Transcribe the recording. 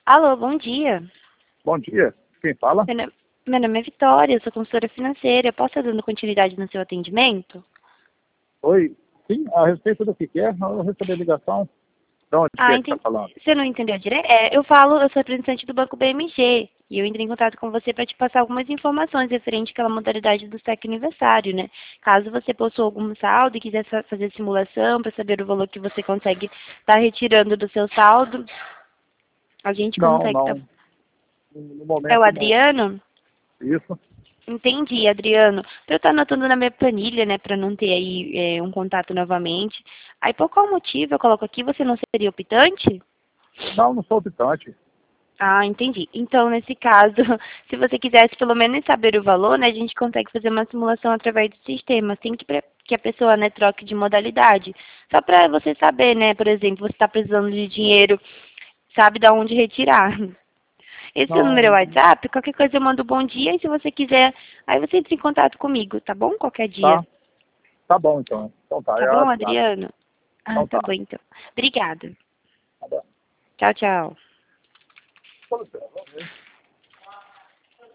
Alô, bom dia. Bom dia. Quem fala? Meu nome é Vitória, eu sou consultora financeira. Posso estar dando continuidade no seu atendimento? Oi. Sim, a respeito do que é? Eu recebi a ligação. De onde que é que está Entendi. falando? Você não entendeu direito? Eu sou representante do Banco BMG. E eu entrei em contato com você para te passar algumas informações referente àquela modalidade do saque aniversário, né? Caso você possua algum saldo e quiser fazer simulação para saber o valor que você consegue estar retirando do seu saldo, a gente Não, consegue. não. No É o momento, não. Adriano? Isso. Entendi, Adriano. Para eu estar anotando na minha planilha, né, para não ter aí um contato novamente. Aí, por qual motivo eu coloco aqui, você não seria optante? Não, não sou optante. Entendi. Então, nesse caso, se você quisesse pelo menos saber o valor, né, a gente consegue fazer uma simulação através do sistema, assim que a pessoa, né, troque de modalidade. Só para você saber, né, por exemplo, você está precisando de dinheiro, sabe de onde retirar. Esse é o número é o Não. WhatsApp, qualquer coisa eu mando bom dia e se você quiser, aí você entra em contato comigo, tá bom? Qualquer dia. Tá. Tá bom, então. Então tá, Tá eu bom, aguardo. Adriano? Então Tá tá. bom então. Obrigada. Tá bom. Tchau, tchau. Com licença.